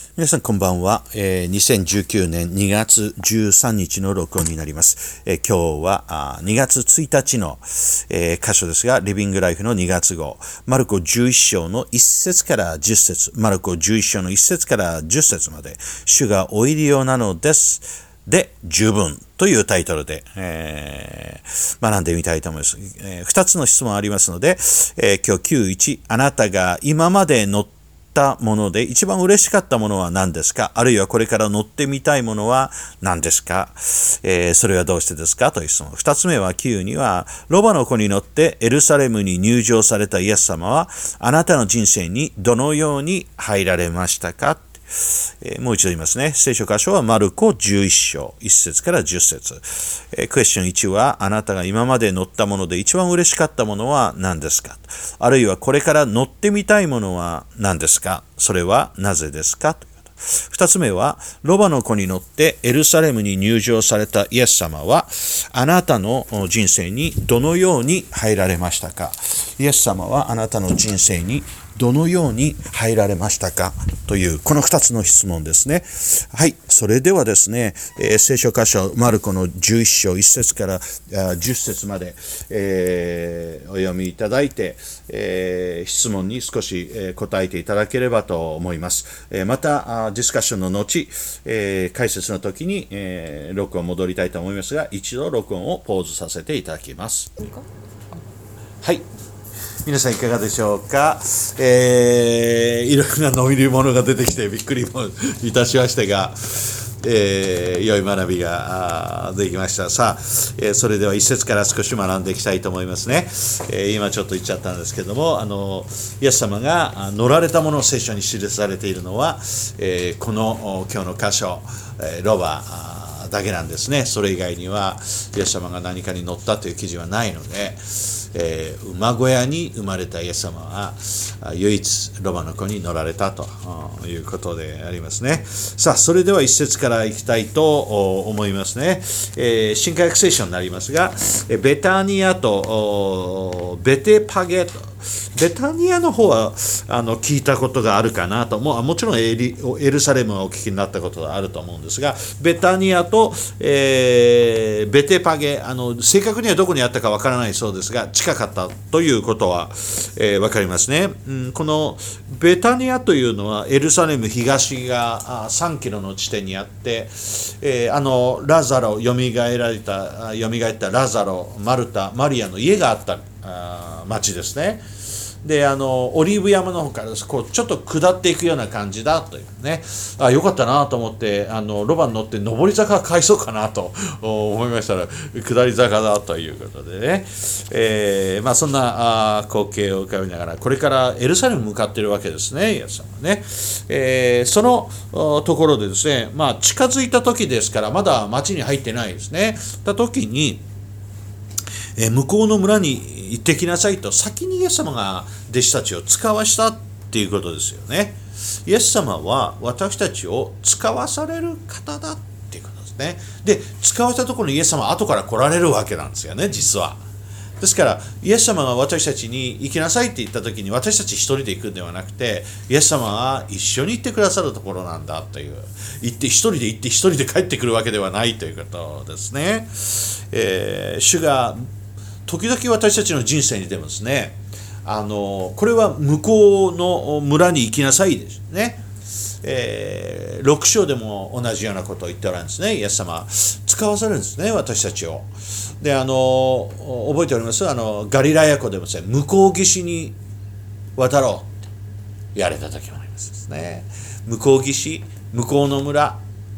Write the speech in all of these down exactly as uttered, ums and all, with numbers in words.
皆さんこんばんは、えー、にせんじゅうきゅうねんにがつじゅうさんにちの録音になります。えー、今日はあにがつついたちの、えー、箇所ですが、リビングライフのにがつ号、マルコじゅういっ章のいっ節からじゅっ節、マルコじゅういっ章のいっ節からじゅっ節まで、主がおいでよなのです。で、十分というタイトルで、えー、学んでみたいと思います。えー、ふたつの質問ありますので、えー、今日きゅうじゅういち、あなたが今まで乗ってもので一番嬉しかったものは何ですか？あるいはこれから乗ってみたいものは何ですか？えー、それはどうしてですかという質問。二つ目はきゅうには、ロバの子に乗ってエルサレムに入場されたイエス様はあなたの人生にどのように入られましたか？えー、もう一度言いますね。聖書箇所はマルコじゅういっ章いっ節からじゅっ節。えー、クエスチョンいちは、あなたが今まで乗ったもので一番嬉しかったものは何ですか？あるいはこれから乗ってみたいものは何ですか？それはなぜですか？ということ。二つ目は、ロバの子に乗ってエルサレムに入場されたイエス様はあなたの人生にどのように入られましたか？イエス様はあなたの人生にどのように入られましたかというこのふたつの質問ですね。はい、それではですね、えー、聖書箇所マルコのじゅういっ章いっ節からじゅっ節まで、えー、お読みいただいて、えー、質問に少し、えー、答えていただければと思います。えー、またディスカッションの後、えー、解説の時に、えー、録音戻りたいと思いますが、一度録音をポーズさせていただきます。はい。皆さんいかがでしょうか？えー、いろいろな飲み物が出てきてびっくりもいたしましたが、えー、良い学びができました。さあ、えー、それでは一節から少し学んでいきたいと思いますね。えー、今ちょっと言っちゃったんですけども、あのイエス様が乗られたものを聖書に記されているのは、えー、この今日の箇所、えー、ロバだけなんですね。それ以外にはイエス様が何かに乗ったという記事はないので、えー、馬小屋に生まれたイエス様は唯一ロバの子に乗られたということでありますね。さあ、それでは一節からいきたいと思いますね。えー、新科学聖書になりますが、ベタニアとベテパゲと、ベタニアの方はあの聞いたことがあるかなと、もうもちろんエリエルサレムはお聞きになったことがあると思うんですが、ベタニアと、えー、ベテパゲ、あの正確にはどこにあったかわからないそうですが、近かったということは、えー、分かりますね。うん、このベタニアというのはエルサレム東がさんキロの地点にあって、えー、あのラザロ、よみがえられたよみがえったラザロ、マルタ、マリアの家があったあ町ですね。で、あのオリーブ山の方からこうちょっと下っていくような感じだというね。あ、よかったなと思って、あのロバに乗って上り坂返そうかなと思いましたら、下り坂だということでね、えー、まあそんなあ光景を浮かべながらこれからエルサレムに向かっているわけですね、イエス様ね。えー、そのところでですね、まあ近づいた時ですから、まだ町に入ってないですね。た時に向こうの村に行ってきなさいと先にイエス様が弟子たちを使わしたっていうことですよね。イエス様は私たちを使わされる方だっていうことですね。で、使わせたところにイエス様は後から来られるわけなんですよね、実は。ですからイエス様が私たちに行きなさいって言った時に、私たち一人で行くんではなくて、イエス様は一緒に行ってくださるところなんだという、行って一人で行って一人で帰ってくるわけではないということですね。えー、主が時々私たちの人生にでもですね、あのこれは向こうの村に行きなさいですね。えー、ろく章でも同じようなことを言っておられるんですね。イエス様使わされるんですね、私たちを。で、あの覚えております、あのガリラヤ湖でもですね、向こう岸に渡ろうって言われた時もありますですね。向こう岸、向こうの村、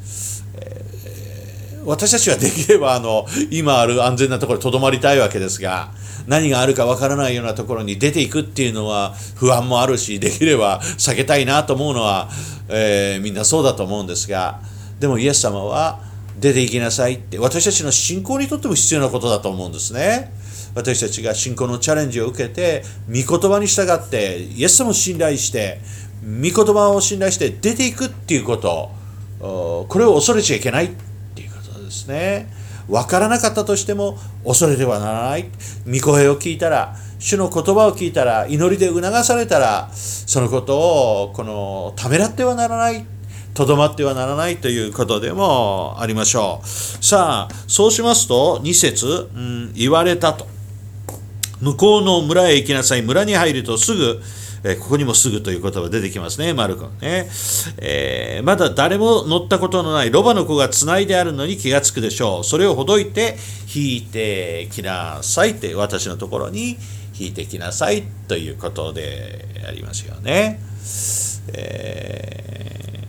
私たちはできればあの今ある安全なところにとどまりたいわけですが、何があるかわからないようなところに出ていくっていうのは不安もあるし、できれば避けたいなと思うのは、えー、みんなそうだと思うんですが、でもイエス様は出ていきなさいって、私たちの信仰にとっても必要なことだと思うんですね。私たちが信仰のチャレンジを受けて、御言葉に従ってイエス様を信頼して、御言葉を信頼して出ていくっていうこと、これを恐れちゃいけないっていうことですね。分からなかったとしても恐れてはならない。御声を聞いたら、主の言葉を聞いたら、祈りで促されたら、そのことをこのためらってはならない。 とどまってはならないということでもありましょう。さあ、そうしますと、に節、うん、言われたと。向こうの村へ行きなさい。村に入るとすぐ、えー、ここにもすぐという言葉出てきますね、マルコね。えー、まだ誰も乗ったことのないロバの子がつないであるのに気がつくでしょう。それをほどいて引いてきなさいって、私のところに引いてきなさいということでありますよね。え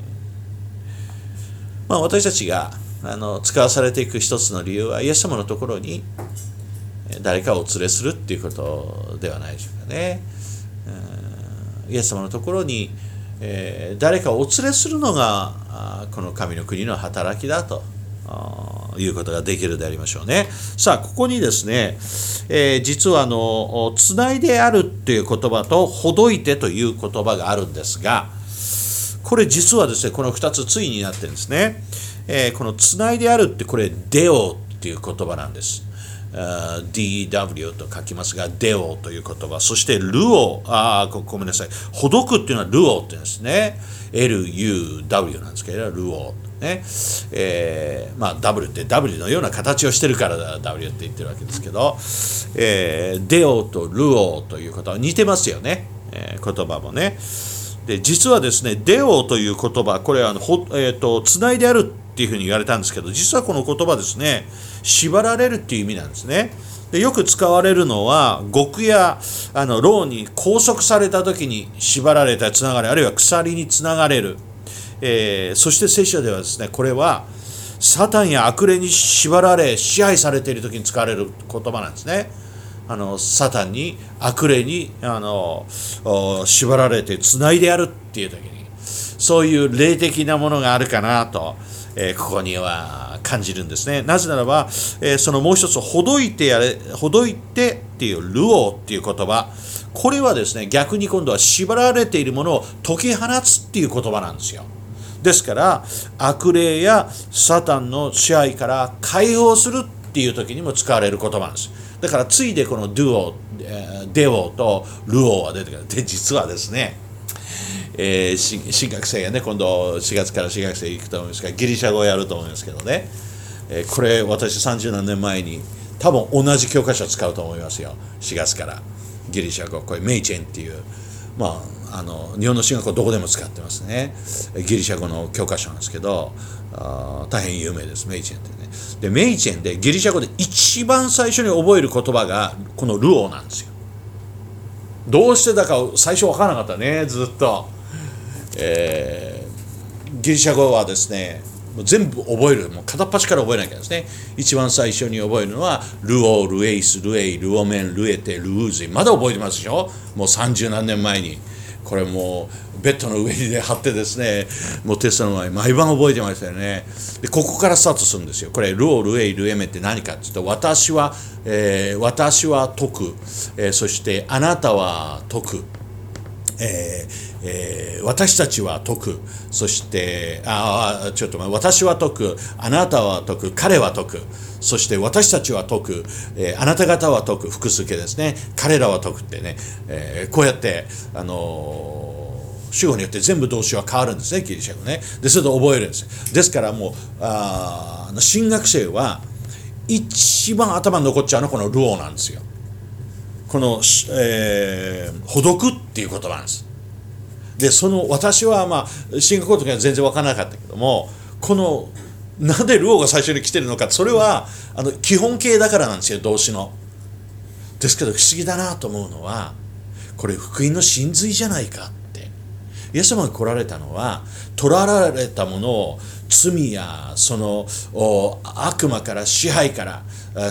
ーまあ、私たちがあの使わされていく一つの理由は、イエス様のところに誰かをお連れするっていうことではないでしょうかね。イエス様のところに、えー、誰かをお連れするのがこの神の国の働きだということができるでありましょうね。さあ、ここにですね、えー、実はあのつないであるっていう言葉とほどいてという言葉があるんですが、これ実はですね、このふたつ対になってるんですね。えー、このつないであるってこれデオっていう言葉なんです。ディーダブリュー と書きますが、デオという言葉、そしてルオ、あご、ごめんなさい、ほどくっていうのはルオって言うんですね。エルユーダブリュー なんですけど、ルオ、ね。えー、まあ W って W のような形をしてるから W って言ってるわけですけど、えー、デオとルオということは似てますよね。えー、言葉もね。で、実はですね、デオという言葉、これはあのほ、えーと、つないであるっていうふうに言われたんですけど、実はこの言葉ですね、縛られるっていう意味なんですね。で、よく使われるのは、獄やあの牢に拘束された時に縛られたりつながれ、あるいは鎖につながれる。えー、そして聖書ではですね、これはサタンや悪霊に縛られ支配されている時に使われる言葉なんですね。あのサタンに悪霊にあの縛られてつないであるっていう時に、そういう霊的なものがあるかなと、えー、ここには感じるんですね。なぜならば、えー、そのもう一つほどいてやれ、ほどいてっていうルオっていう言葉、これはですね、逆に今度は縛られているものを解き放つっていう言葉なんですよ。ですから悪霊やサタンの支配から解放するっていう時にも使われる言葉なんです。だからついでこのドゥオ、デオとルオは出てくる。で、実はですね、えー、新学生がね、今度しがつから新学生行くと思うんですが、ギリシャ語をやると思うんですけどね、えー、これ私さんじゅうなんねんまえに多分同じ教科書を使うと思いますよ。しがつからギリシャ語、これメイチェンっていう、まあ、あの日本の進学校どこでも使ってますね。ギリシャ語の教科書なんですけど、あ大変有名です、メイチェンってね。で、メイチェンでギリシャ語で一番最初に覚える言葉がこのルオなんですよ。どうしてだか最初分からなかったね、ずっと。えー、ギリシャ語はですね、もう全部覚える、もう片っ端から覚えなきゃですね。一番最初に覚えるのはルオ、ルエイス、ルエイ、ルオメン、ルエテ、ルウーズイ、まだ覚えてますでしょ。もう三十何年前にこれもうベッドの上に貼ってですね、もうテストの前毎晩覚えてましたよね。で、ここからスタートするんですよ。これルオ、ルエイ、ルエメって何かっていうと、私は、えー、私は解く、えー、そしてあなたは解く、えーえー、私たちは解く、そしてああちょっと待って、私は解く、あなたは解く、彼は解く、そして私たちは解く、えー、あなた方は解く、複数形ですね、彼らは解くってね、えー、こうやってあのー、主語によって全部動詞は変わるんですね、ギリシャ語ね。で、それで覚えるんです。ですからもうあ新学生は一番頭に残っちゃうのはこのルオなんですよ。この、えー、ほどくっていう言葉なんです。で、その私はまあ進学校の時は全然分からなかったけども、このなんでルオが最初に来てるのか、それはあの基本形だからなんですよ、動詞の。ですけど不思議だなと思うのは、これ福音の真髄じゃないかって。イエス様が来られたのは、取られたものを罪やその悪魔から、支配から、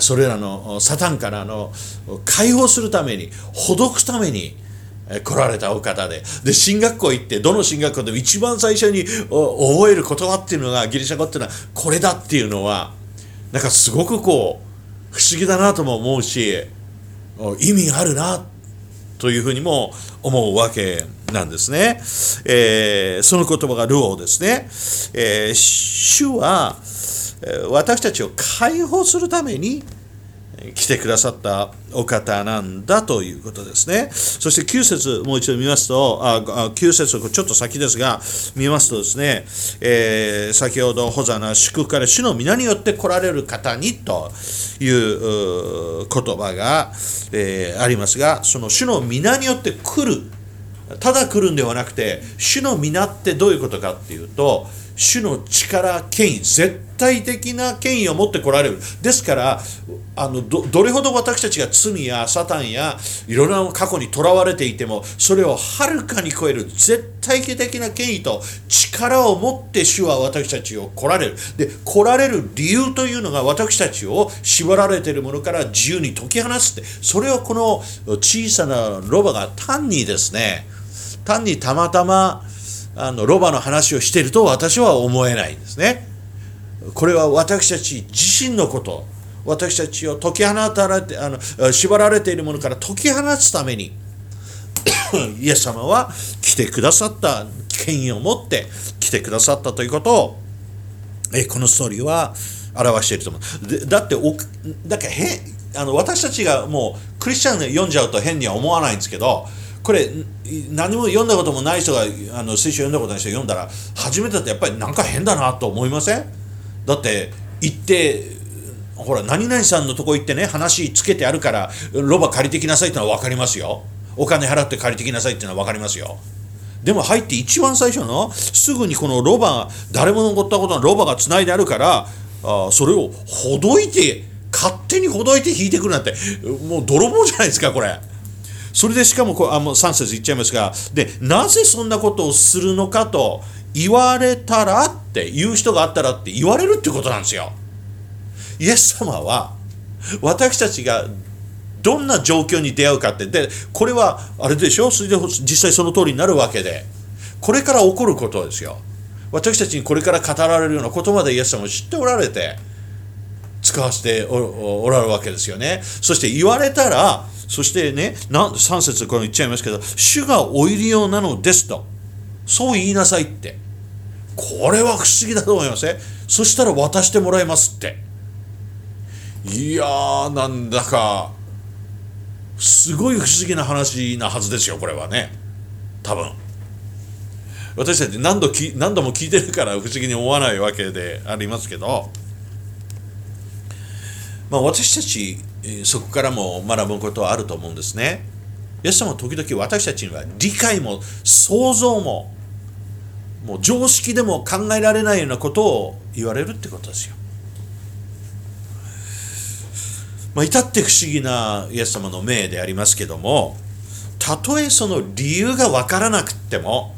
それらのサタンからの解放するために、ほどくために来られたお方で、で、進学校行って、どの進学校でも一番最初に覚える言葉っていうのが、ギリシャ語っていうのはこれだっていうのは、なんかすごくこう不思議だなとも思うし、意味があるなというふうにも思うわけなんですね。えー、その言葉がルオですね。えー、主は私たちを解放するために来てくださったお方なんだということですね。そしてきゅう節もう一度見ますと、あきゅう節ちょっと先ですが、見ますとですね、えー、先ほどホザナ祝福から主の皆によって来られる方にという言葉が、えー、ありますが、その主の皆によって来る、ただ来るんではなくて、主の皆ってどういうことかっていうと、主の力、権威、絶対的な権威を持って来られる。ですから、あの ど, どれほど私たちが罪やサタンやいろんな過去にとらわれていても、それをはるかに超える絶対的な権威と力を持って主は私たちを来られる。で、来られる理由というのが、私たちを縛られているものから自由に解き放つって、それをこの小さなロバが単にですね、単にたまたまあのロバの話をしていると私は思えないんですね。これは私たち自身のこと、私たちを解き放たれて、あの縛られているものから解き放つためにイエス様は来てくださった、権威を持って来てくださったということを、えこのストーリーは表していると思う。でだっておだからへあの私たちがもうクリスチャンで読んじゃうと変には思わないんですけど、これ何も読んだこともない人が、あの聖書読んだことない人が読んだら、初めてだとやっぱりなんか変だなと思いません？だって行ってほら何々さんのとこ行ってね、話つけてあるからロバ借りてきなさいってのは分かりますよ。お金払って借りてきなさいっていうのは分かりますよ。でも入って一番最初のすぐにこのロバ、誰も乗ったことのロバがつないであるから、あそれをほどいて、勝手にほどいて引いてくるなんて、もう泥棒じゃないですかこれ。それでしかもこうあもうさん節言っちゃいますが、でなぜそんなことをするのかと言われたらって言う人があったらって言われるってことなんですよ。イエス様は私たちがどんな状況に出会うかって、でこれはあれでしょ、それで実際その通りになるわけで、これから起こることですよ。私たちにこれから語られるようなことまでイエス様を知っておられて使わせて お, おられるわけですよね。そして言われたら、そしてね、さん節これ言っちゃいますけど、主がお入りようなのですと、そう言いなさいって。これは不思議だと思いますね。そしたら渡してもらいますって。いやー、なんだかすごい不思議な話なはずですよ、これはね。多分私たち何度き何度も聞いてるから不思議に思わないわけでありますけど、まあ、私たちそこからも学ぶことはあると思うんですね。イエス様は時々私たちには理解も想像ももう常識でも考えられないようなことを言われるってことですよ。まあ、至って不思議なイエス様の命でありますけども、たとえその理由が分からなくっても、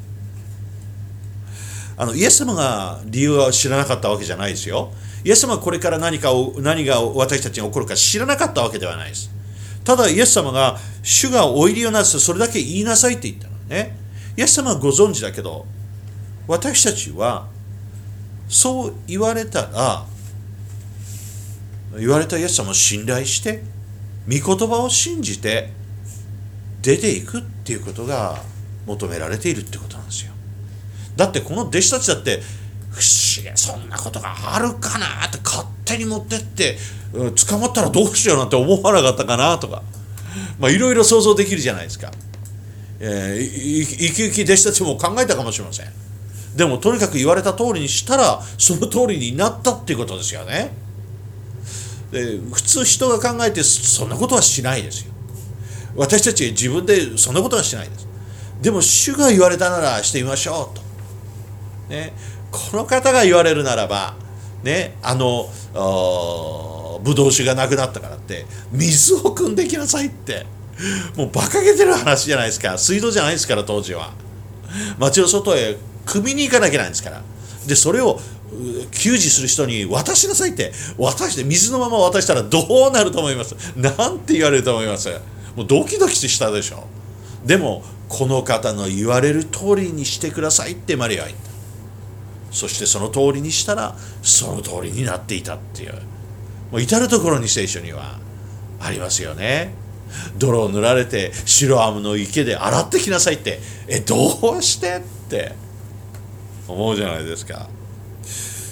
あのイエス様が理由を知らなかったわけじゃないですよ。イエス様はこれから何かを何が私たちに起こるか知らなかったわけではないです。ただイエス様が主がお入りよなす、それだけ言いなさいって言ったのね。イエス様はご存知だけど、私たちはそう言われたら、言われたイエス様を信頼して御言葉を信じて出ていくっていうことが求められているってことなんですよ。だってこの弟子たちだって不思議、そんなことがあるかなって勝手に持ってって捕まったらどうしようなんて思わなかったかなとか、まあいろいろ想像できるじゃないですか。えー、生き生き弟子たちも考えたかもしれません。でもとにかく言われた通りにしたらその通りになったっていうことですよね。で普通人が考えてそんなことはしないですよ。私たち自分でそんなことはしないです。でも主が言われたならしてみましょうと、ね、この方が言われるならば、ね、あのブドウ酒がなくなったからって水を汲んできなさいって、もう馬鹿げてる話じゃないですか。水道じゃないですから、当時は町の外へ汲みに行かなきゃないんですから。でそれを給仕する人に渡しなさいって渡して、水のまま渡したらどうなると思います？なんて言われると思います？もうドキドキしたでしょ。でもこの方の言われる通りにしてくださいってマリアは言った。そしてその通りにしたらその通りになっていたっていう、もう至る所に聖書にはありますよね。泥を塗られてシロアムの池で洗ってきなさいって、えどうしてって思うじゃないですか。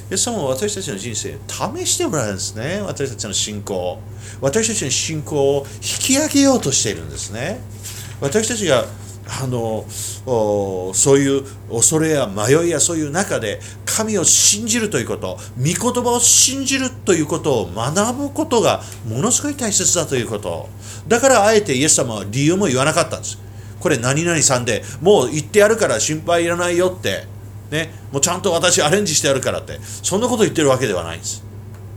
イエス様は私たちの人生を試してもらうんですね。私たちの信仰。私たちの信仰を引き上げようとしているんですね。私たちがあのそういう恐れや迷いやそういう中で神を信じるということ、御言葉を信じるということを学ぶことがものすごい大切だということ。だからあえてイエス様は理由も言わなかったんです。これ何々さんでもう言ってやるから心配いらないよって、ね、もうちゃんと私アレンジしてやるからって、そんなこと言ってるわけではないんです。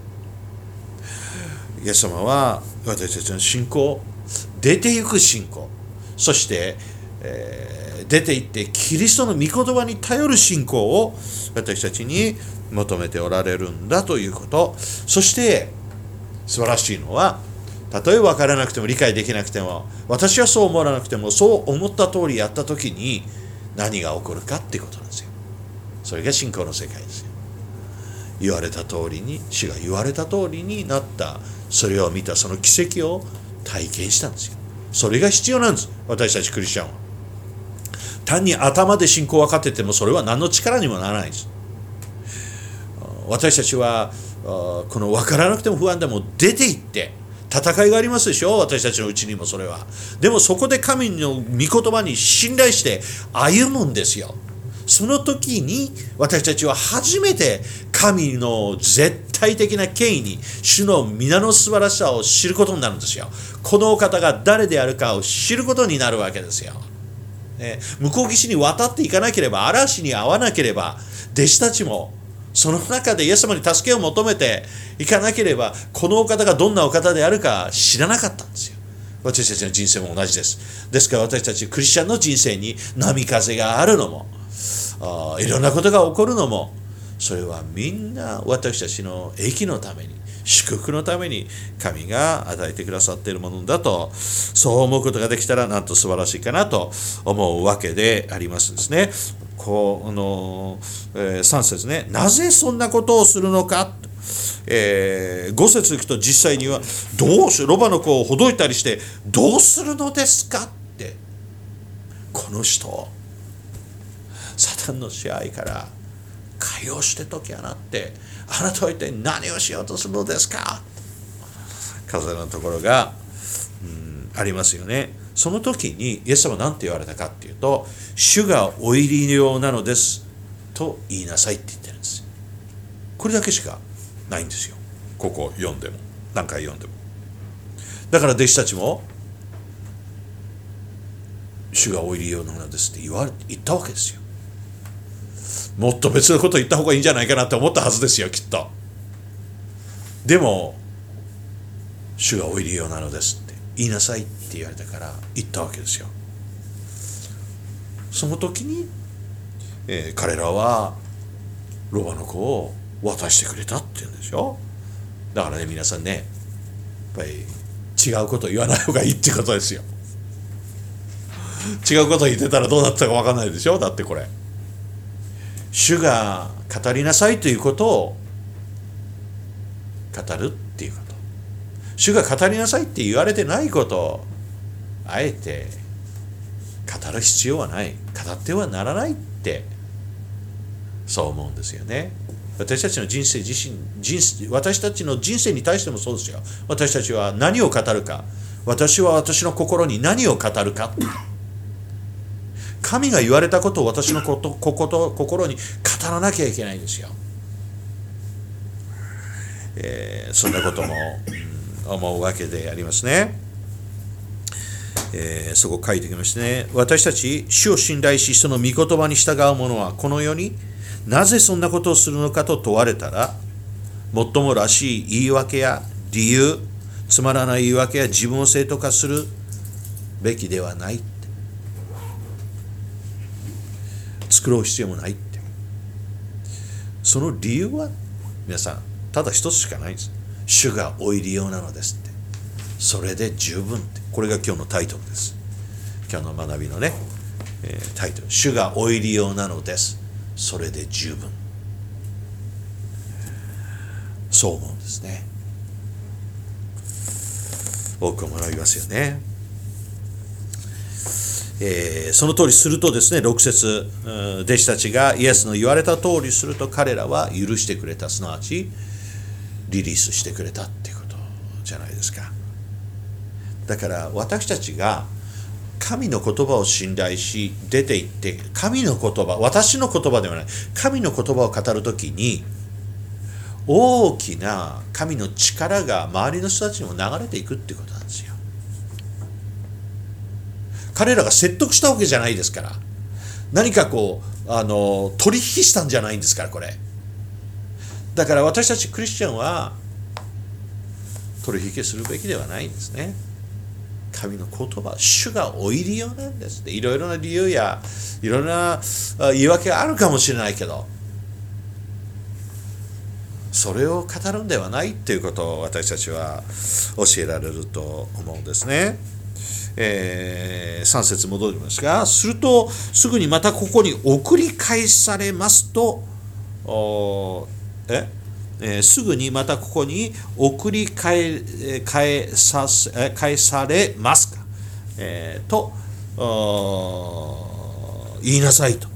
イエス様は私たちの信仰、出ていく信仰、そしてえー、出て行ってキリストの御言葉に頼る信仰を私たちに求めておられるんだということ。そして素晴らしいのは、たとえ分からなくても理解できなくても、私はそう思わなくてもそう思った通りやった時に何が起こるかっていうことなんですよ。それが信仰の世界ですよ。言われた通りに、主が言われた通りになった、それを見たその奇跡を体験したんですよ。それが必要なんです、私たちクリスチャンは。単に頭で信仰を分かっててもそれは何の力にもならないです。私たちはこの分からなくても不安でも出て行って戦いがありますでしょ、私たちのうちにも。それはでもそこで神の御言葉に信頼して歩むんですよ。その時に私たちは初めて神の絶対的な権威に、主の皆の素晴らしさを知ることになるんですよ。このお方が誰であるかを知ることになるわけですよ。ね、向こう岸に渡っていかなければ、嵐に遭わなければ、弟子たちもその中でイエス様に助けを求めていかなければ、このお方がどんなお方であるか知らなかったんですよ。私たちの人生も同じです。ですから私たちクリスチャンの人生に波風があるのも、あいろんなことが起こるのも、それはみんな私たちの益のために、祝福のために神が与えてくださっているものだと、そう思うことができたらなんと素晴らしいかなと思うわけでありますですね。この、えー、さん節ね、なぜそんなことをするのか、えー、ご節いくと実際にはどうしロバの子をほどいたりしてどうするのですかって、この人サタンの支配から解放して解き放って、あなたは一体何をしようとするのですか、風のところが、うん、ありますよね。その時にイエス様は何て言われたかっていうと、主がお入り用なのですと言いなさいって言ってるんです。これだけしかないんですよ。ここ読んでも何回読んでも。だから弟子たちも主がお入り用なのですって言われ言ったわけですよ。もっと別のこと言った方がいいんじゃないかなって思ったはずですよ、きっと。でも主がお入り用なのですって言いなさいって言われたから言ったわけですよ。その時に、えー、彼らはロバの子を渡してくれたって言うんでしょ。だからね、皆さんね、やっぱり違うことを言わない方がいいってことですよ。違うことを言ってたらどうなったか分かんないでしょ。だってこれ主が語りなさいということを語るっていうこと、主が語りなさいって言われてないことをあえて語る必要はない、語ってはならないって、そう思うんですよね。私たちの人生自身、人生私たちの人生に対してもそうですよ。私たちは何を語るか、私は私の心に何を語るか、神が言われたことを私のこと心心に語らなきゃいけないんですよ。えー、そんなことも、うん、思うわけでありますね。えー、そこ書いてきましてね、私たち主を信頼しその御言葉に従う者はこの世になぜそんなことをするのかと問われたら、もっともらしい言い訳や理由、つまらない言い訳や自分を正当化するべきではないって、作ろう必要もないって。その理由は皆さんただ一つしかないんです。主がお入り用なのですって、それで十分って。これが今日のタイトルです。今日の学びのね、えー、タイトル、主がお入り用なのです、それで十分。そう思うんですね。多く学びますよね。 えー、その通りするとですね、ろく節、弟子たちがイエスの言われた通りすると彼らは許してくれた、すなわちリリースしてくれたっていうことじゃないですか。だから私たちが神の言葉を信頼し出て行って、神の言葉、私の言葉ではない、神の言葉を語るときに大きな神の力が周りの人たちにも流れていくっていうことなんですよ。彼らが説得したわけじゃないですから、何かこうあの取引したんじゃないんですから、これだから私たちクリスチャンは取引するべきではないんですね。神の言葉、主がお入りようなんです。いろいろな理由やいろんな言い訳があるかもしれないけど、それを語るんではないということを私たちは教えられると思うんですね。えー、さん節戻りますが、するとすぐにまたここに送り返されますと、ええー、すぐにまたここに送り返、返さ、返されますか、えー、と言いなさいと、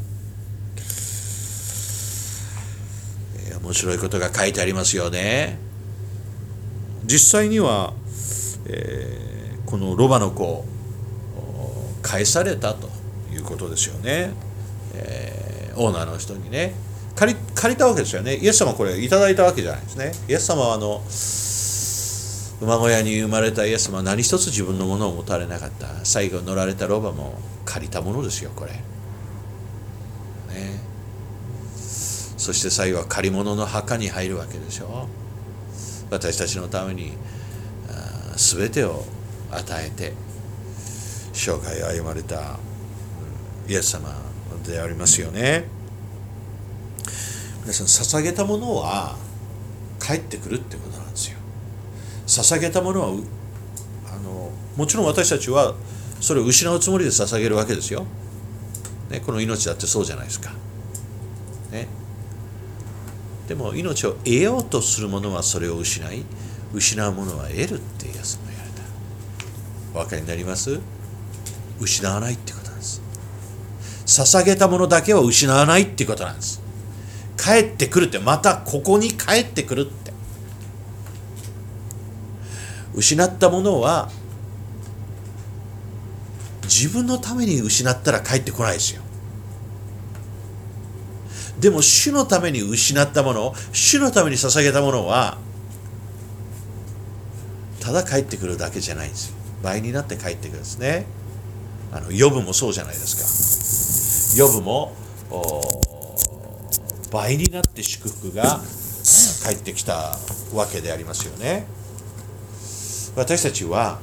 えー、面白いことが書いてありますよね。実際には、えーこのロバの子返されたということですよね。えー、オーナーの人にね借り、借りたわけですよね。イエス様これいただいたわけじゃないですね。イエス様はあの馬小屋に生まれたイエス様は何一つ自分のものを持たれなかった。最後乗られたロバも借りたものですよ、これ、ね、そして最後は借り物の墓に入るわけでしょ。私たちのために全てを与えて生涯を歩まれたイエス様でありますよね。皆さん、捧げたものは返ってくるってことなんですよ。捧げたものはあのもちろん私たちはそれを失うつもりで捧げるわけですよ、ね、この命だってそうじゃないですか、ね、でも命を得ようとするものはそれを失い、失うものは得るってイエス様言われた。お分かりになります？失わないってことなんです。捧げたものだけは失わないってことなんです。帰ってくるって、またここに帰ってくるって。失ったものは自分のために失ったら帰ってこないですよ。でも主のために失ったもの、主のために捧げたものはただ帰ってくるだけじゃないんですよ。倍になって帰ってくるんですね。あのヨブもそうじゃないですか。ヨブも倍になって祝福が帰ってきたわけでありますよね。私たちは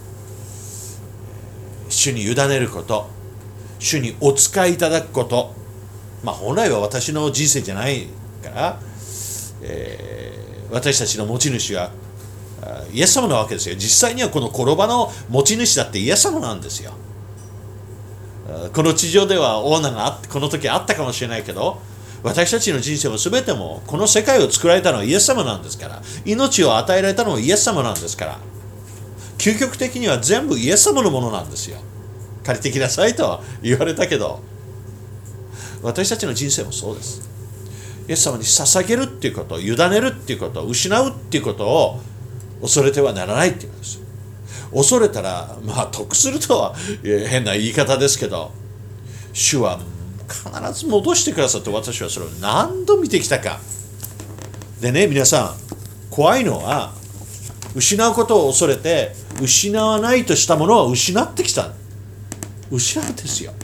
主に委ねること、主にお使いいただくこと、まあ本来は私の人生じゃないから、えー、私たちの持ち主はイエス様なわけですよ。実際にはこの転ばの持ち主だってイエス様なんですよ。この地上ではオーナーがあってこの時あったかもしれないけど、私たちの人生も全てもこの世界を作られたのはイエス様なんですから、命を与えられたのもイエス様なんですから、究極的には全部イエス様のものなんですよ。借りてきなさいとは言われたけど、私たちの人生もそうです。イエス様に捧げるっていうこと、委ねるっていうこと、失うっていうことを恐れてはならないっていうことです。恐れたらまあ得するとは変な言い方ですけど、主は必ず戻してくださって、私はそれを何度見てきたか。でね、皆さん、怖いのは失うことを恐れて失わないとしたものは失ってきた。失うんですよ。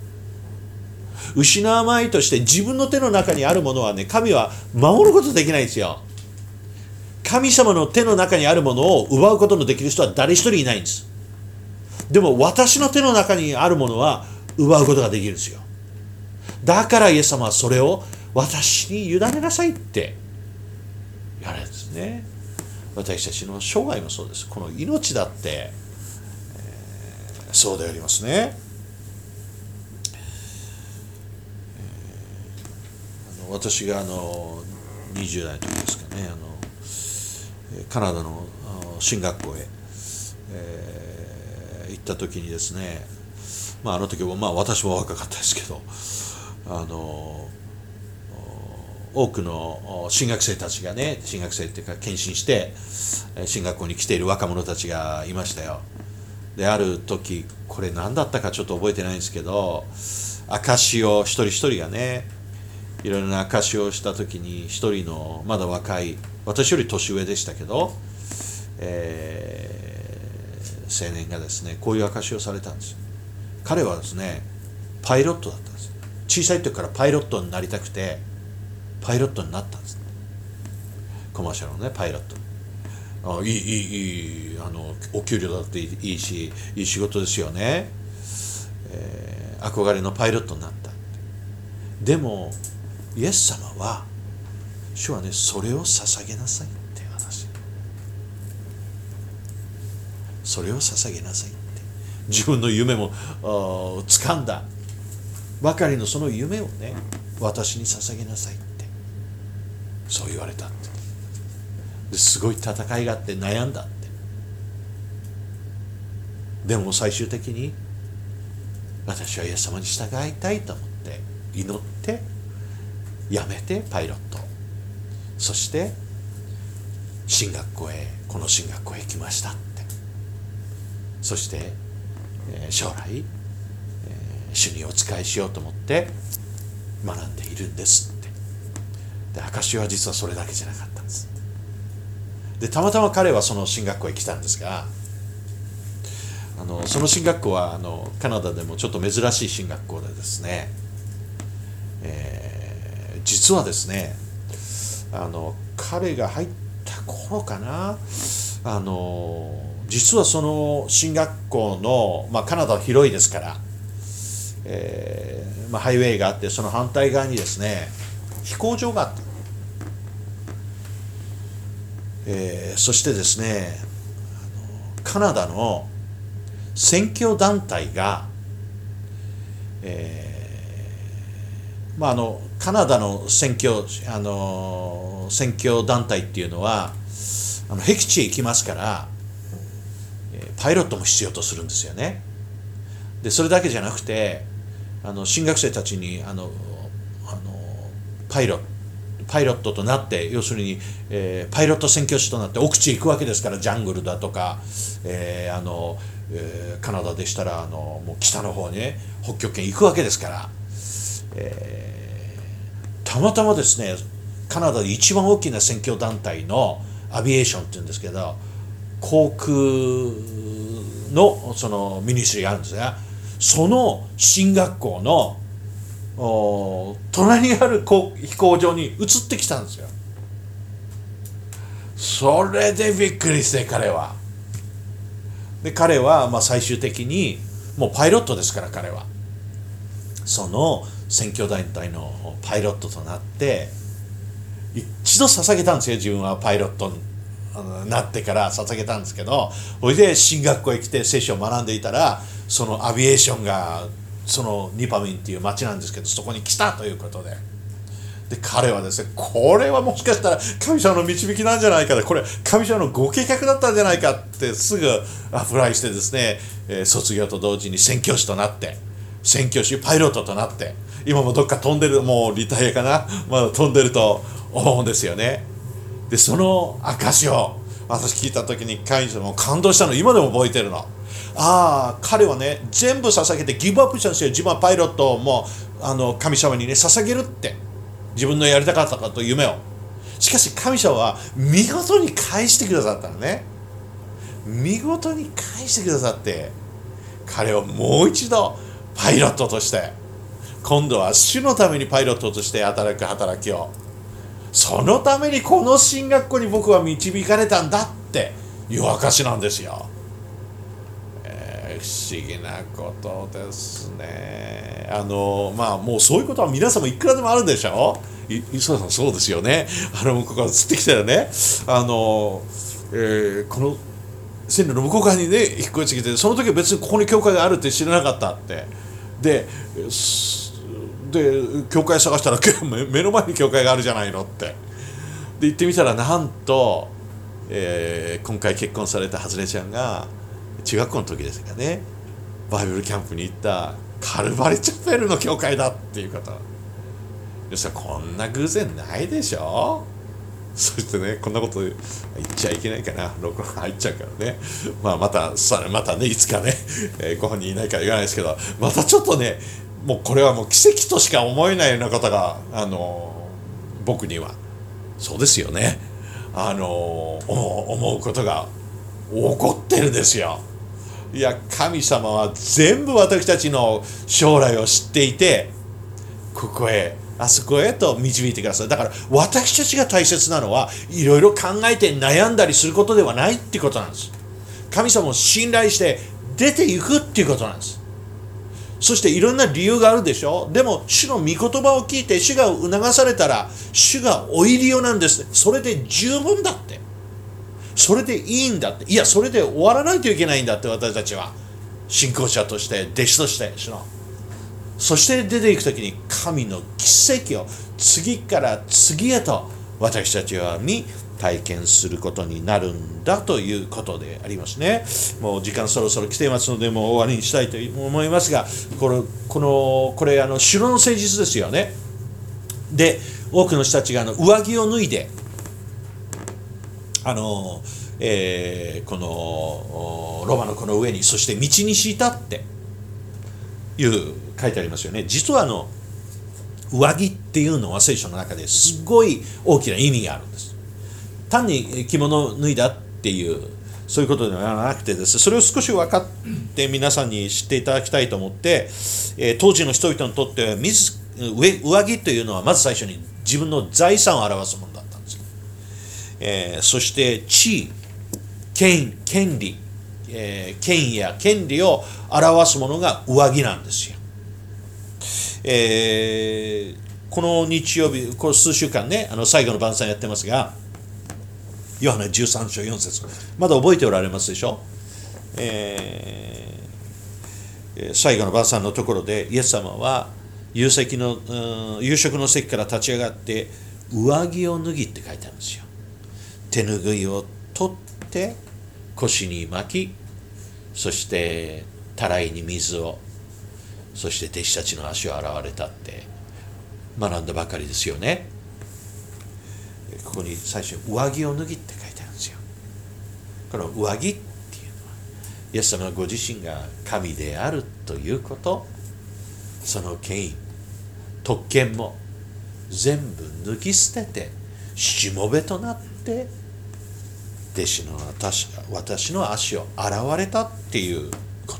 失わないとして自分の手の中にあるものはね、神は守ることできないんですよ。神様の手の中にあるものを奪うことのできる人は誰一人いないんです。でも私の手の中にあるものは奪うことができるんですよ。だからイエス様はそれを私に委ねなさいって言われるんですね。私たちの生涯もそうです。この命だって、えー、そうでありますね。えー、あの私があのにじゅう代の時ですかね、あのカナダの進学校へ、えー、行った時にですね、 まああの時もまあ私も若かったですけど、あの多くの進学生たちがね、進学生っていうか献身して進学校に来ている若者たちがいましたよ。である時、これ何だったかちょっと覚えてないんですけど、証しを一人一人がね、いろいろな証しをした時に、一人のまだ若い、私より年上でしたけど、えー、青年がですね、こういう証しをされたんです。彼はですね、パイロットだったんです。小さい時からパイロットになりたくてパイロットになったんです。コマーシャルのね、パイロット。あ、いいいいいい、あのお給料だっていいし、いい仕事ですよね、えー、憧れのパイロットになった。でもイエス様は、主はね、それを捧げなさいって話。それを捧げなさいって、自分の夢も掴んだばかりのその夢をね、私に捧げなさいって、そう言われたって。ですごい戦いがあって悩んだって。でも最終的に、私はイエス様に従いたいと思って祈ってやめてパイロット、そして進学校へ、この進学校へ行きましたって。そして、えー、将来、えー、主にお仕えしようと思って学んでいるんですって。で、証は実はそれだけじゃなかったんです。で、たまたま彼はその進学校へ来たんですが、あのその進学校はあのカナダでもちょっと珍しい進学校でですね、えー、実はですね、あの彼が入った頃かな、あの実はその進学校の、まあ、カナダは広いですから、えーまあ、ハイウェイがあって、その反対側にですね、飛行場があった。えー、そしてですね、あのカナダの宣教団体が、えーまあ、あのカナダの宣教、あの宣教団体っていうのは、あの僻地へ行きますから、パイロットも必要とするんですよね。でそれだけじゃなくて、あの進学生たちにあのあのパイロットパイロットとなって、要するに、えー、パイロット宣教師となって奥地へ行くわけですから、ジャングルだとか、えーあのえー、カナダでしたらあのもう北の方にね、北極圏行くわけですから、えー、たまたまですね、カナダで一番大きな宣教団体のアビエーションっていうんですけど、航空のそのミニストリーがあるんですが、その進学校の隣にある飛行場に移ってきたんですよ。それでびっくりして彼は。で彼はまあ最終的にもうパイロットですから、彼はその宣教団体のパイロットとなって一度捧げたんですよ。自分はパイロットになってから捧げたんですけど、それで進学校へ来て聖書を学んでいたら、そのアビエーションがそのニパミンっていう町なんですけど、そこに来たということで、で彼はですね、これはもしかしたら神様の導きなんじゃないか、これ神様のご計画だったんじゃないかってすぐアプライしてですね、えー、卒業と同時に宣教師となって、宣教師パイロットとなって、今もどっか飛んでる、もうリタイアかな、まだ飛んでると思うんですよね。でその証を私聞いた時に神様も感動したの、今でも覚えてるの。ああ、彼はね、全部捧げてギブアップしたんですよ。自分はパイロットをもうあの神様にね捧げるって、自分のやりたかったかと夢を。しかし神様は見事に返してくださったのね。見事に返してくださって、彼をもう一度パイロットとして、今度は主のためにパイロットとして働く働きを、そのためにこの進学校に僕は導かれたんだっていう証なんですよ。えー、不思議なことですね。あのまあもうそういうことは皆さんもいくらでもあるでしょ。い磯田さんそうですよね。あの向こうから釣ってきたよね。あの、えー、この線路の向こう側にね引っ越してきて、その時は別にここに教会があるって知らなかったって。でで教会探したら目の前に教会があるじゃないのって。で行ってみたら、なんと、えー、今回結婚されたハズレちゃんが中学校の時ですかね、 バイブルキャンプに行ったカルバリチャペルの教会だっていう方、要するにこんな偶然ないでしょ。そしてね、こんなこと言っちゃいけないかな、録音入っちゃうからね、まあまたそれまたねいつかね、えー、ご本人いないから言わないですけど、またちょっとね、もうこれはもう奇跡としか思えないようなことが、あのー、僕にはそうですよね、あのー、思うことが起こってるんですよ。いや、神様は全部私たちの将来を知っていて、ここへあそこへと導いてください。だから私たちが大切なのはいろいろ考えて悩んだりすることではないっていうことなんです。神様を信頼して出ていくっていうことなんです。そしていろんな理由があるでしょ。でも主の御言葉を聞いて主が促されたら主がお入りよなんです。それで十分だって、それでいいんだって、いやそれで終わらないといけないんだって、私たちは信仰者として弟子として主の、そして出ていくときに神の奇跡を次から次へと私たちは見体験することになるんだということでありますね。もう時間そろそろ来ていますので、もう終わりにしたいと思いますが、このこのこれあの城の誠実ですよね。で、多くの人たちがあの上着を脱いであの、えー、このロバの子の上に、そして道に敷いたっていう書いてありますよね。実はあの上着っていうのは聖書の中ですごい大きな意味があるんです。単に着物を脱いだっていうそういうことではなくてですね、それを少し分かって皆さんに知っていただきたいと思って、えー、当時の人々にとっては水上着というのはまず最初に自分の財産を表すものだったんです。えー、そして地位、権、権利、えー、権威や権利を表すものが上着なんですよ。えー、この日曜日、この数週間ね、あの最後の晩餐やってますが、ヨハネじゅうさん章よん節、まだ覚えておられますでしょ。えー、最後の晩餐のところでイエス様は夕席の、うん、夕食の席から立ち上がって上着を脱ぎって書いてあるんですよ。手ぬぐいを取って腰に巻き、そしてたらいに水を、そして弟子たちの足を洗われたって学んだばかりですよね。ここに最初上着を脱ぎって書いてあるんですよ。この上着っていうのはイエス様のご自身が神であるということ、その権威、特権も全部脱ぎ捨ててしもべとなって弟子の 私, 私の足を洗われたっていうこと、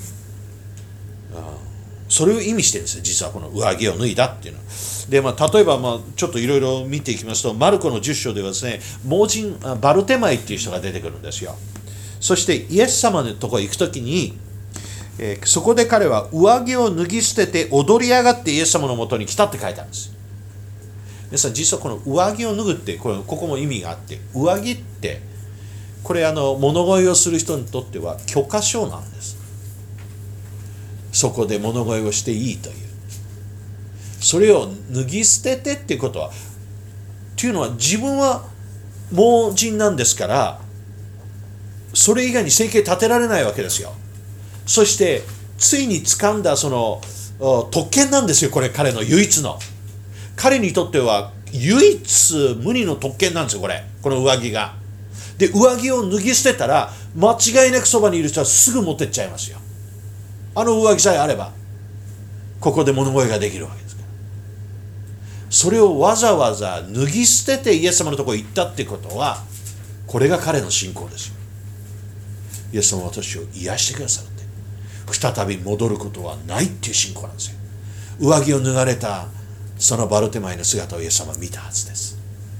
それを意味してるんですよ、実はこの上着を脱いだっていうのは。で、まあ、例えば、まあ、ちょっといろいろ見ていきますと、マルコのじゅっ章ではですね、盲人バルテマイっていう人が出てくるんですよ。そしてイエス様のところへ行くときに、えー、そこで彼は上着を脱ぎ捨てて踊り上がってイエス様のもとに来たって書いてあるんです。皆さん、実はこの上着を脱ぐってこれここも意味があって、上着ってこれあの物乞いをする人にとっては許可証なんです。そこで物乞いをしていいという、それを脱ぎ捨ててっていうことは、っていうのは自分は盲人なんですから、それ以外に生計立てられないわけですよ。そしてついに掴んだその特権なんですよ、これ彼の唯一の、彼にとっては唯一無二の特権なんですよ、これこの上着が。で、上着を脱ぎ捨てたら間違いなくそばにいる人はすぐ持ってっちゃいますよ。あの上着さえあればここで物乞いができるわけですから。それをわざわざ脱ぎ捨ててイエス様のところに行ったってことは、これが彼の信仰ですよ。イエス様は私を癒してくださるって、再び戻ることはないっていう信仰なんですよ。上着を脱がれたそのバルテマイの姿をイエス様は見たはずです。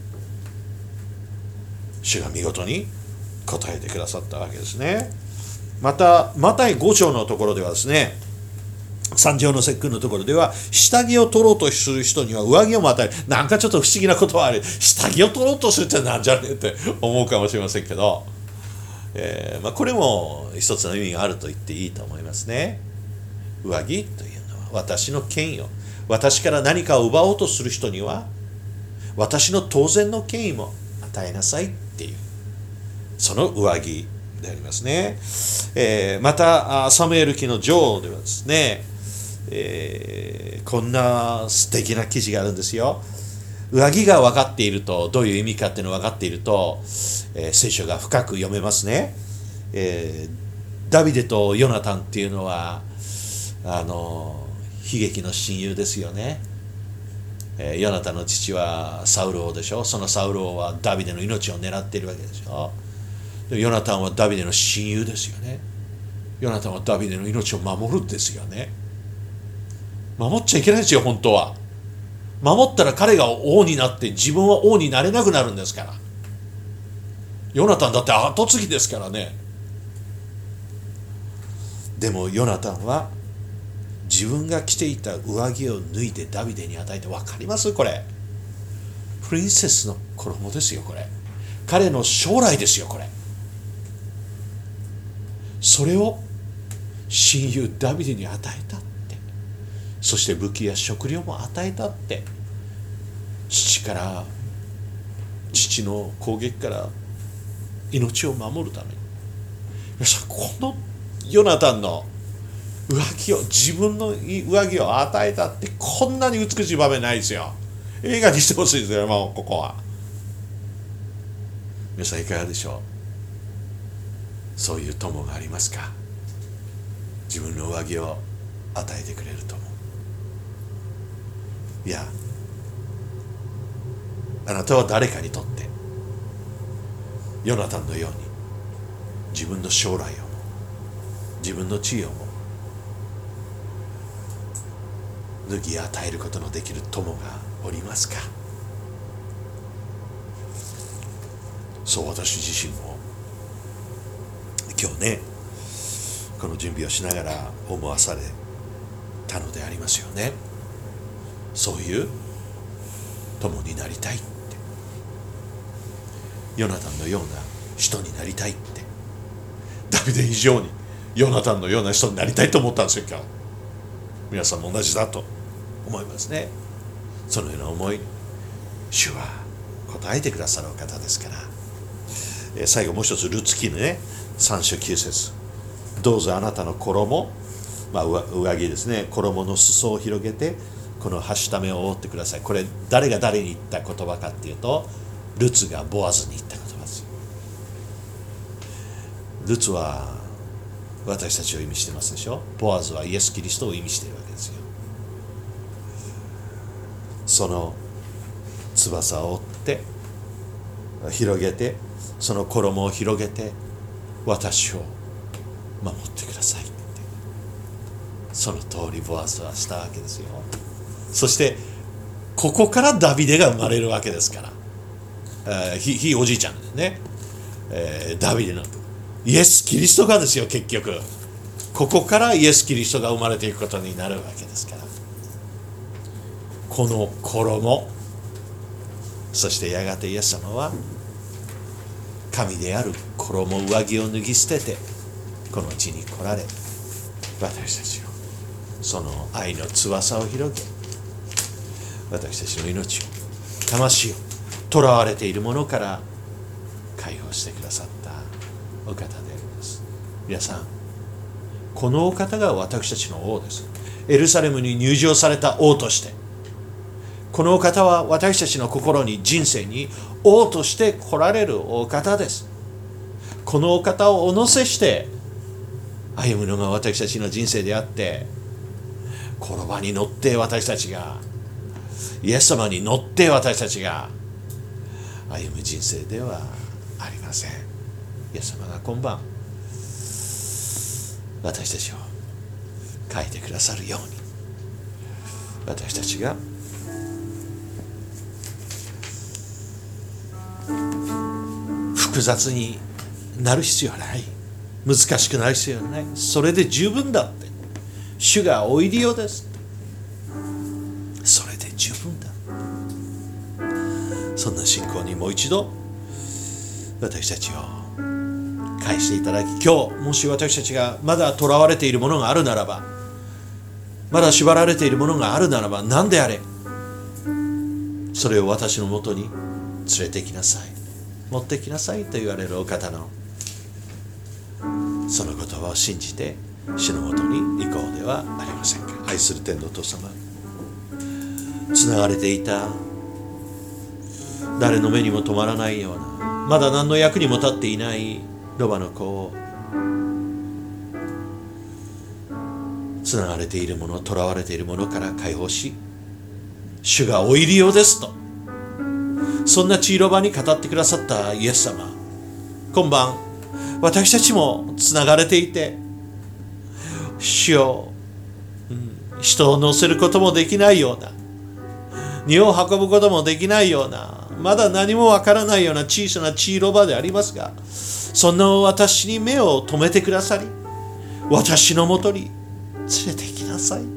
主が見事に答えてくださったわけですね。またマタイご章のところではですね、三条の節句のところでは、下着を取ろうとする人には上着をも与える。なんかちょっと不思議なことはある。下着を取ろうとするってなんじゃねえって思うかもしれませんけど、えーまあ、これも一つの意味があると言っていいと思いますね。上着というのは私の権威を、私から何かを奪おうとする人には私の当然の権威も与えなさいっていう、その上着でありますね。えー、またサムエル記の女王ではですね、えー、こんな素敵な記事があるんですよ。上着が分かっていると、どういう意味かっていうのが分かっていると、えー、聖書が深く読めますね。えー、ダビデとヨナタンっていうのはあの悲劇の親友ですよね。えー、ヨナタンの父はサウル王でしょ。そのサウル王はダビデの命を狙っているわけでしょ。でヨナタンはダビデの親友ですよね。ヨナタンはダビデの命を守るんですよね。守っちゃいけないですよ、本当は。守ったら彼が王になって自分は王になれなくなるんですから。ヨナタンだって後継ぎですからね。でもヨナタンは自分が着ていた上着を脱いでダビデに与えて、分かりますこれ。プリンセスの衣ですよこれ。彼の将来ですよこれ。それを親友ダビデに与えたって、そして武器や食料も与えたって、父から父の攻撃から命を守るために。皆さん、このヨナタンの上着を、自分の上着を与えたって、こんなに美しい場面ないですよ。映画にしてほしいですよ、もうここは。皆さんいかがでしょう。そういう友がありますか。自分の上着を与えてくれる友。いや、あなたは誰かにとってヨナタンのように自分の将来をも自分の地位をも脱ぎ与えることのできる友がおりますか。そう私自身も今日ね、この準備をしながら思わされたのでありますよね。そういう友になりたいって、ヨナタンのような人になりたいって、ダビデ以上にヨナタンのような人になりたいと思ったんですよ今日。皆さんも同じだと思いますね。そのような思い、主は答えてくださるお方ですから。えー、最後もう一つルツ記のねさん章きゅう節、どうぞあなたの衣、まあ、上着ですね、衣の裾を広げてこのはしためを覆ってください。これ誰が誰に言った言葉かっていうと、ルツがボアズに言った言葉です。ルツは私たちを意味してますでしょ。ボアズはイエス・キリストを意味しているわけですよ。その翼を折って広げて、その衣を広げて私を守ってくださいって、その通りボアズはしたわけですよ。そしてここからダビデが生まれるわけですから、えー、ひひおじいちゃんですね、えー、ダビデのイエス・キリストがですよ。結局ここからイエス・キリストが生まれていくことになるわけですから、この衣、そしてやがてイエス様は神である衣、上着を脱ぎ捨ててこの地に来られ、私たちをその愛の翼を広げ、私たちの命を、魂を、囚われているものから解放してくださったお方であります。皆さん、このお方が私たちの王です。エルサレムに入場された王として、このお方は私たちの心に、人生に王として来られるお方です。このお方をお乗せして歩むのが私たちの人生であって、この場に乗って私たちが、イエス様に乗って私たちが歩む人生ではありません。イエス様が今晩私たちを変えてくださるように、私たちが複雑になる必要はない、難しくなる必要はない、それで十分だって、主がおいでよです、それで十分だ。そんな信仰にもう一度私たちを返していただき、今日もし私たちがまだ囚われているものがあるならば、まだ縛られているものがあるならば、何であれそれを私のもとに連れてきなさい、持ってきなさいと言われるお方のその言葉を信じて主のもとに行こうではありませんか。愛する天のお父様、つながれていた誰の目にも止まらないような、まだ何の役にも立っていないロバの子を、つながれているもの、囚われているものから解放し、主がお入りようですと、そんな血色場に語ってくださったイエス様、今晩私たちもつながれていて、主よ、うん、人を乗せることもできないような、荷を運ぶこともできないような、まだ何もわからないような小さな血色場でありますが、そんな私に目を留めてくださり、私のもとに連れてきなさい。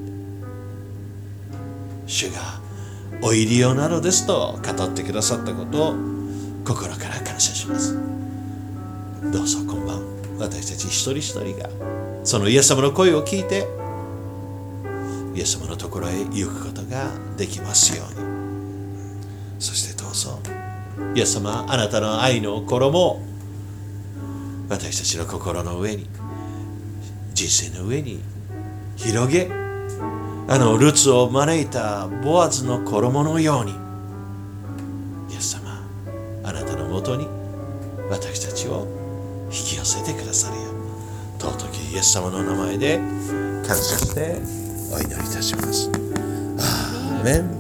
主がお入りようなのですと語ってくださったことを心から感謝します。どうぞ今晩私たち一人一人がそのイエス様の声を聞いてイエス様のところへ行くことができますように。そしてどうぞイエス様、あなたの愛の衣を私たちの心の上に、人生の上に広げ、あのルツを招いたボアズの衣のように、イエス様、あなたのもとに私たちを引き寄せてくださるよう、尊きイエス様の名前で感謝してお祈りいたします。アーメン。